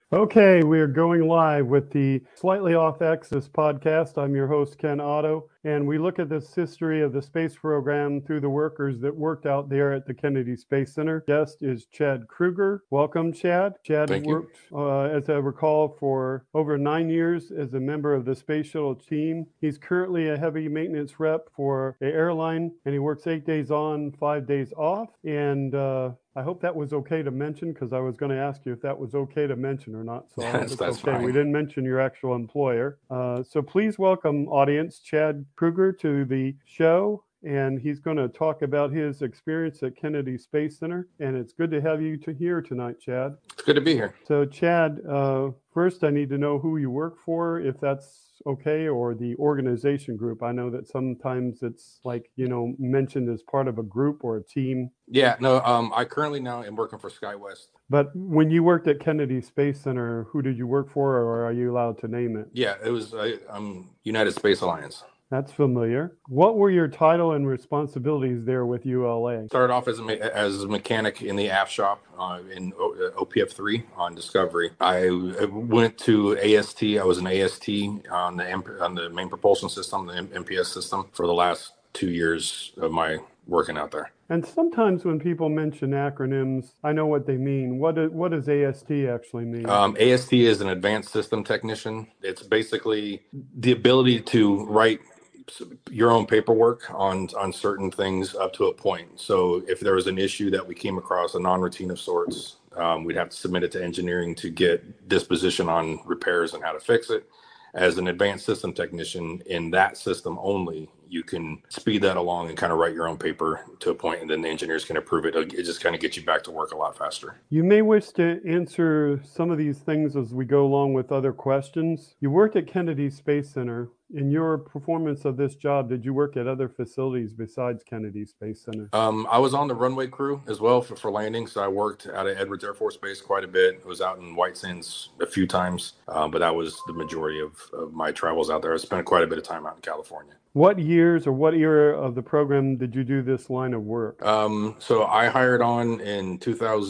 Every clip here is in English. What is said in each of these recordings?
Okay, we are going live with the Slightly Off Axis podcast. I'm your host, Ken Otto, and we look at this history of the space program through the workers that worked out there at the Kennedy Space Center. Guest is Chad Kruger. Welcome, Chad. Chad Thank you. worked, as I recall, for over 9 years as a member of the Space Shuttle team. He's currently a heavy maintenance rep for an airline, and he works 8 days on, 5 days off, and I hope that was okay to mention because I was going to ask you if that was okay to mention or not. So I hope it's That's okay. We fine. didn't mention your actual employer. So please welcome, audience, Chad Kruger to the show. And he's going to talk about his experience at Kennedy Space Center. And it's good to have you here tonight, Chad. It's good to be here. So, Chad, first I need to know who you work for, if that's okay, or the organization group. I know that sometimes it's like, mentioned as part of a group or a team. Yeah, no, I currently now am working for SkyWest. But when you worked at Kennedy Space Center, who did you work for, or are you allowed to name it? Yeah, it was United Space Alliance. That's familiar. What were your title and responsibilities there with ULA? Started off as a mechanic in the aft shop in OPF3 on Discovery. I went to AST. I was an AST on the main propulsion system, the MPS system, for the last 2 years of my working out there. And sometimes when people mention acronyms, I know what they mean. What does AST actually mean? AST is an advanced system technician. It's basically the ability to write your own paperwork on certain things up to a point. So if there was an issue that we came across, a non-routine of sorts, we'd have to submit it to engineering to get disposition on repairs and how to fix it. As an advanced system technician in that system only, you can speed that along and kind of write your own paper to a point, and then the engineers can approve it. It just kind of gets you back to work a lot faster. You may wish to answer some of these things as we go along with other questions. You worked at Kennedy Space Center. In your performance of this job, did you work at other facilities besides Kennedy Space Center? I was on the runway crew as well for landing. So I worked out of Edwards Air Force Base quite a bit. I was out in White Sands a few times, but that was the majority of my travels out there. I spent quite a bit of time out in California. What years or what era of the program did you do this line of work? So I hired on in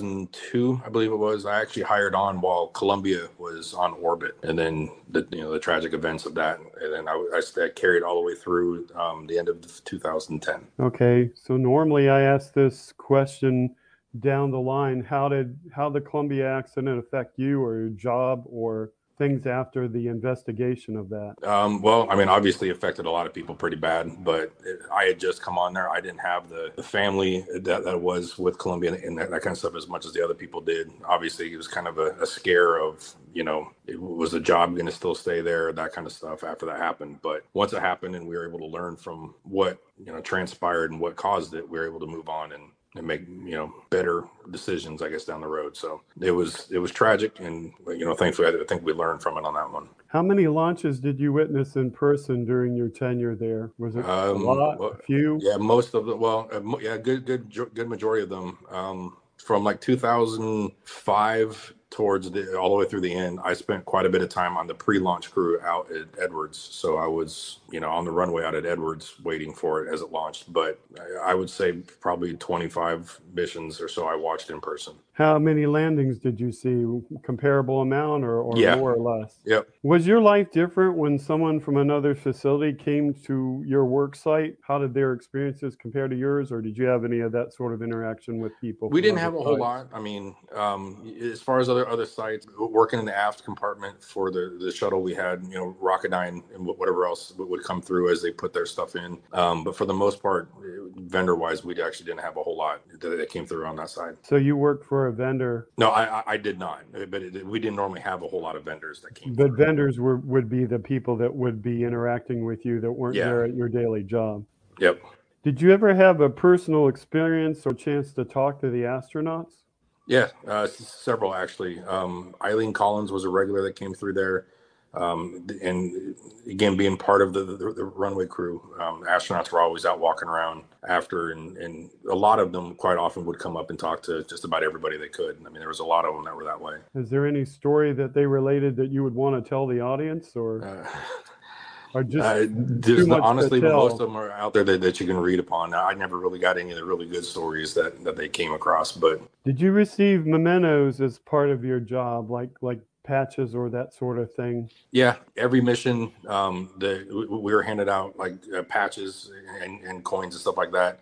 2002, I believe it was. I actually hired on while Columbia was on orbit, and then the tragic events of that, and then I carried all the way through the end of 2010. Okay, so normally I ask this question down the line: how the Columbia accident affect you or your job or things after the investigation of that? Well, I mean, obviously affected a lot of people pretty bad, but I had just come on there. I didn't have the family that was with Columbia and that kind of stuff as much as the other people did. Obviously, it was kind of a scare of, it was a job going to still stay there, that kind of stuff after that happened. But once it happened and we were able to learn from what, transpired and what caused it, we were able to move on and make better decisions, I guess, down the road. So it was tragic, and thankfully I think we learned from it on that one. How many launches did you witness in person during your tenure there? Was it a lot, a few? Yeah, most of them. Well, good majority of them. From like 2005 towards all the way through the end, I spent quite a bit of time on the pre-launch crew out at Edwards. So I was, on the runway out at Edwards waiting for it as it launched. But I would say probably 25 missions or so I watched in person. How many landings did you see? Comparable amount or Yeah. more or less? Yep. Was your life different when someone from another facility came to your work site? How did their experiences compare to yours, or did you have any of that sort of interaction with people? We didn't have a whole lot. I mean, as far as other sites, working in the aft compartment for the shuttle, we had, Rocketdyne and whatever else would come through as they put their stuff in. But for the most part, vendor-wise, we actually didn't have a whole lot that came through on that side. So you worked for a vendor? No, I did not. But we didn't normally have a whole lot of vendors that came But through. vendors would be the people that would be interacting with you that weren't there at your daily job. Yep. Did you ever have a personal experience or chance to talk to the astronauts? Yeah, several actually. Eileen Collins was a regular that came through there. And again, being part of the runway crew, astronauts were always out walking around after, and a lot of them quite often would come up and talk to just about everybody they could. I mean, there was a lot of them that were that way. Is there any story that they related that you would want to tell the audience, or there's honestly, but most of them are out there that you can read upon. I never really got any of the really good stories that they came across. But did you receive mementos as part of your job, like patches or that sort of thing? Yeah, every mission, we were handed out like patches and coins and stuff like that.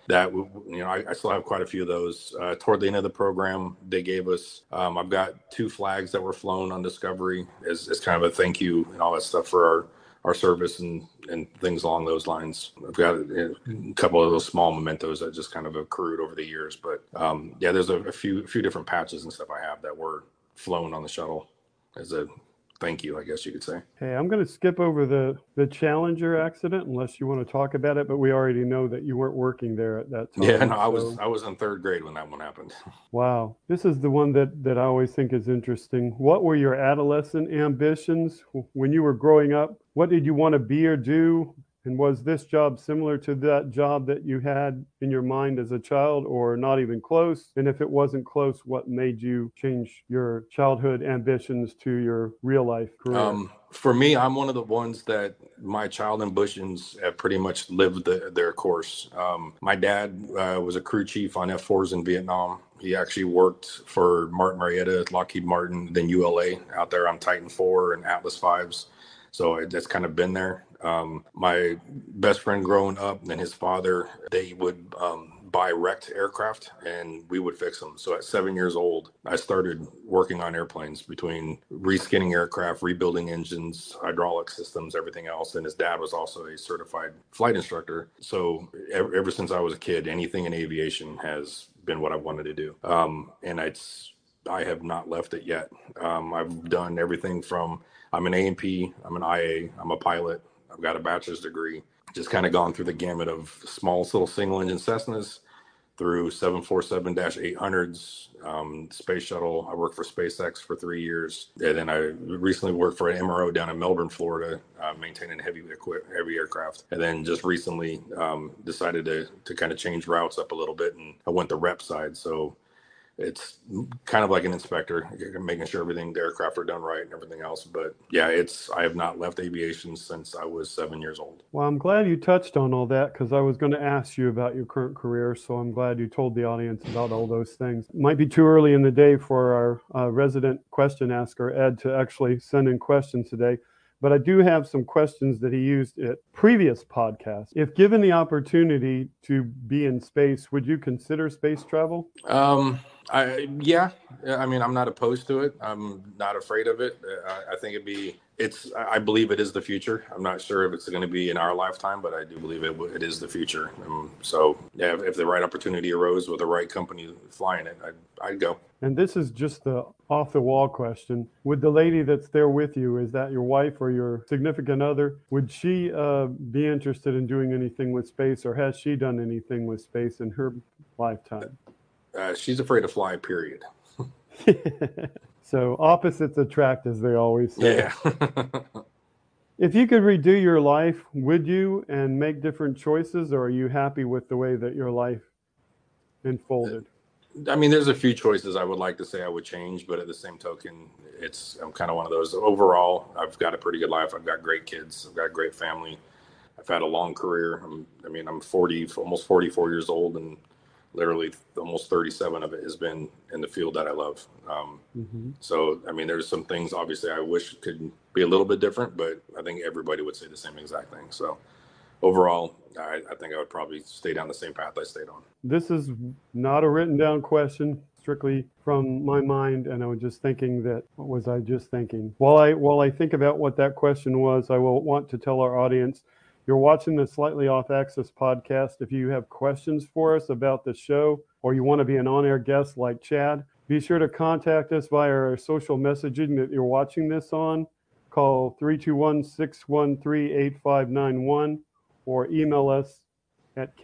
I still have quite a few of those. Toward the end of the program, they gave us. I've got 2 flags that were flown on Discovery as kind of a thank you and all that stuff for our service and things along those lines. I've got a couple of those small mementos that just kind of accrued over the years. But yeah, there's a few different patches and stuff I have that were flown on the shuttle as a thank you, I guess you could say. Hey, I'm going to skip over the Challenger accident unless you want to talk about it, but we already know that you weren't working there at that time. Yeah, no, I was in 3rd grade when that one happened. Wow. This is the one that I always think is interesting. What were your adolescent ambitions when you were growing up? What did you want to be or do? And was this job similar to that job that you had in your mind as a child, or not even close? And if it wasn't close, what made you change your childhood ambitions to your real life career? For me, I'm one of the ones that my child ambitions have pretty much lived their course. My dad was a crew chief on F-4s in Vietnam. He actually worked for Martin Marietta, Lockheed Martin, then ULA out there on Titan 4 and Atlas 5s. So that's kind of been there. My best friend growing up and his father, they would buy wrecked aircraft and we would fix them. So at 7 years old, I started working on airplanes, between reskinning aircraft, rebuilding engines, hydraulic systems, everything else. And his dad was also a certified flight instructor. So ever since I was a kid, anything in aviation has been what I wanted to do. And I have not left it yet. I've done everything from, I'm an A&P, I'm an IA, I'm a pilot, I've got a bachelor's degree, just kind of gone through the gamut of small little single engine Cessnas through 747-800s, space shuttle. I worked for SpaceX for 3 years. And then I recently worked for an MRO down in Melbourne, Florida, maintaining heavy aircraft. And then just recently decided to kind of change routes up a little bit, and I went the rep side. So it's kind of like an inspector, making sure the aircraft are done right and everything else. But yeah, I have not left aviation since I was 7 years old. Well, I'm glad you touched on all that, because I was going to ask you about your current career. So I'm glad you told the audience about all those things. It might be too early in the day for our resident question asker, Ed, to actually send in questions today. But I do have some questions that he used at previous podcasts. If given the opportunity to be in space, would you consider space travel? Yeah, I mean, I'm not opposed to it. I'm not afraid of it. I think I believe it is the future. I'm not sure if it's going to be in our lifetime, but I do believe it is the future. So yeah, if the right opportunity arose with the right company flying it, I'd go. And this is just the off the wall question. Would the lady that's there with you, is that your wife or your significant other, would she be interested in doing anything with space, or has she done anything with space in her lifetime? She's afraid to fly, period. So opposites attract, as they always say. Yeah. If you could redo your life, would you, and make different choices, or are you happy with the way that your life unfolded? I mean, there's a few choices I would like to say I would change, but at the same token, I'm kind of one of those. Overall, I've got a pretty good life. I've got great kids. I've got a great family. I've had a long career. I'm 40, almost 44 years old, and literally almost 37 of it has been in the field that I love. So, I mean, there's some things obviously I wish could be a little bit different, but I think everybody would say the same exact thing. So overall, I think I would probably stay down the same path I stayed on. This is not a written down question, strictly from my mind, and I was just thinking that, what was I just thinking? While I think about what that question was, I will want to tell our audience, you're watching the Slightly Off Axis podcast. If you have questions for us about the show, or you want to be an on-air guest like Chad, be sure to contact us via our social messaging that you're watching this on. Call 321-613-8591 or email us at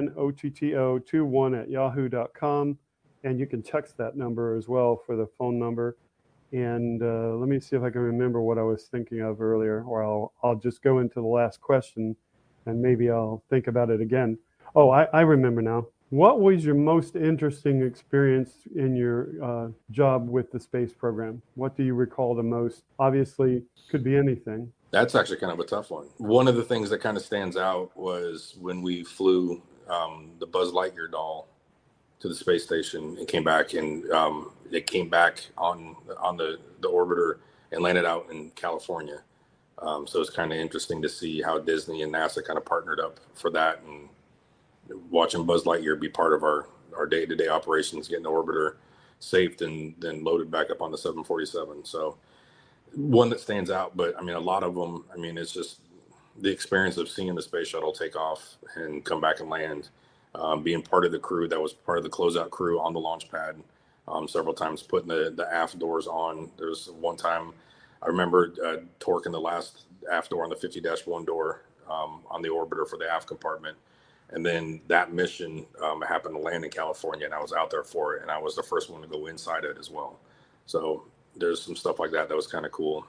kenotto21@yahoo.com. And you can text that number as well for the phone number. And let me see if I can remember what I was thinking of earlier, or I'll just go into the last question and maybe I'll think about it again. Oh, I remember now. What was your most interesting experience in your job with the space program? What do you recall the most? Obviously, could be anything. That's actually kind of a tough one. One of the things that kind of stands out was when we flew the Buzz Lightyear doll to the space station and came back, and it came back on the orbiter and landed out in California. So it's kind of interesting to see how Disney and NASA kind of partnered up for that, and watching Buzz Lightyear be part of our day-to-day operations, getting the orbiter safed and then loaded back up on the 747. So one that stands out, but I mean, a lot of them, I mean, it's just the experience of seeing the space shuttle take off and come back and land, being part of the crew that was part of the closeout crew on the launch pad, several times putting the aft doors on. There's one time I remember torquing the last aft door on the 50-1 door on the orbiter for the aft compartment. And then that mission happened to land in California, and I was out there for it, and I was the first one to go inside it as well. So there's some stuff like that was kind of cool.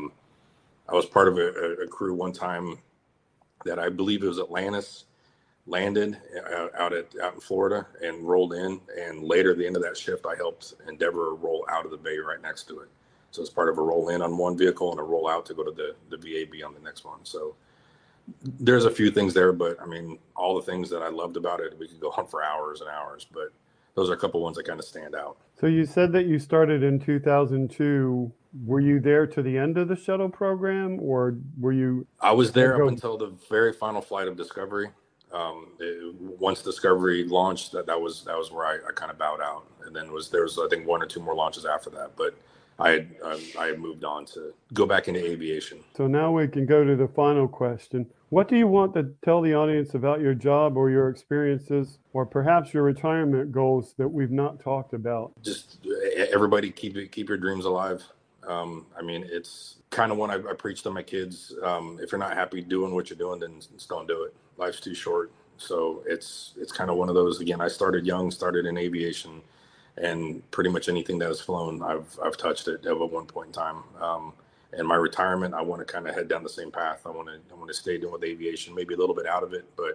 I was part of a crew one time that I believe it was Atlantis landed out in Florida and rolled in, and later at the end of that shift, I helped Endeavour roll out of the bay right next to it. So it's part of a roll in on one vehicle and a roll out to go to the VAB on the next one. So there's a few things there, but I mean, all the things that I loved about it, we could go on for hours and hours, but those are a couple ones that kind of stand out. So you said that you started in 2002. Were you there to the end of the shuttle program, or were you? I was there up until the very final flight of Discovery. Once Discovery launched, that was where I kind of bowed out, and then there was I think one or two more launches after that, but I had moved on to go back into aviation. So now we can go to the final question. What do you want to tell the audience about your job or your experiences, or perhaps your retirement goals that we've not talked about? Just everybody keep your dreams alive. I mean, it's kind of when I preach to my kids. If you're not happy doing what you're doing, then just don't do it. Life's too short. So it's kind of one of those. Again, I started young, started in aviation, and pretty much anything that has flown, I've touched it at one point in time. And my retirement, I want to kind of head down the same path. I want to stay doing with aviation, maybe a little bit out of it, but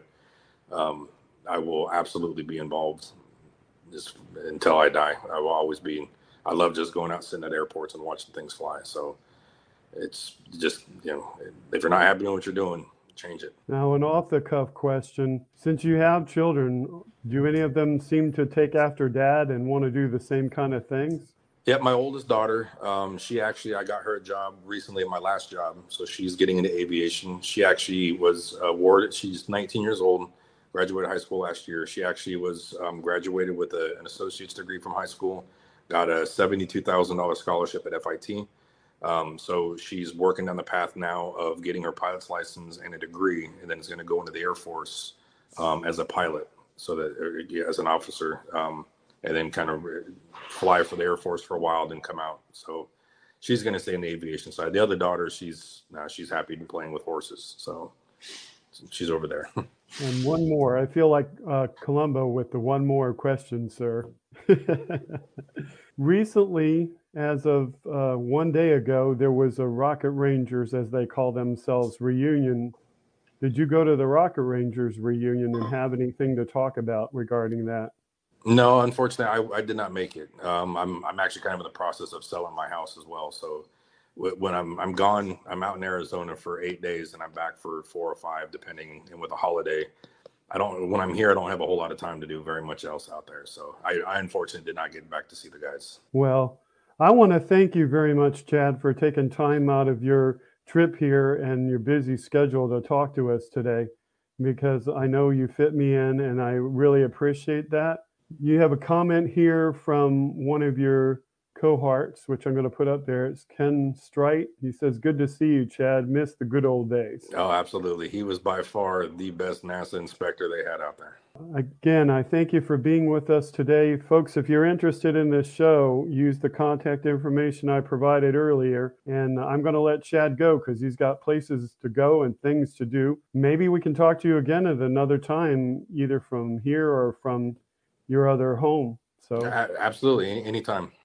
I will absolutely be involved just until I die. I will always be. I love just going out, sitting at airports and watching things fly. So it's just, if you're not happy doing what you're doing, change it. Now, an off-the-cuff question. Since you have children, do any of them seem to take after dad and want to do the same kind of things? Yeah, my oldest daughter, I got her a job recently at my last job. So she's getting into aviation. She actually was awarded, she's 19 years old, graduated high school last year. She actually was graduated with an associate's degree from high school, got a $72,000 scholarship at FIT. So she's working down the path now of getting her pilot's license and a degree, and then is going to go into the Air Force as a pilot, so that as an officer, and then kind of fly for the Air Force for a while, then come out. So she's going to stay in the aviation side. The other daughter, she's happy to be playing with horses, so she's over there. And one more. I feel like Columbo with the one more question, sir. Recently, as of 1 day ago, there was a Rocket Rangers, as they call themselves, reunion. Did you go to the Rocket Rangers reunion and have anything to talk about regarding that? No, unfortunately, I did not make it. I'm actually kind of in the process of selling my house as well. So when I'm gone, I'm out in Arizona for 8 days, and I'm back for 4 or 5, depending. And with a holiday, when I'm here, I don't have a whole lot of time to do very much else out there. So I unfortunately did not get back to see the guys. Well, I want to thank you very much, Chad, for taking time out of your trip here and your busy schedule to talk to us today, because I know you fit me in, and I really appreciate that. You have a comment here from one of your cohorts, which I'm going to put up there. It's Ken Strite. He says, "Good to see you, Chad. Miss the good old days." Oh, absolutely. He was by far the best NASA inspector they had out there. Again, I thank you for being with us today. Folks, if you're interested in this show, use the contact information I provided earlier. And I'm going to let Chad go because he's got places to go and things to do. Maybe we can talk to you again at another time, either from here or from your other home. So Absolutely. Anytime.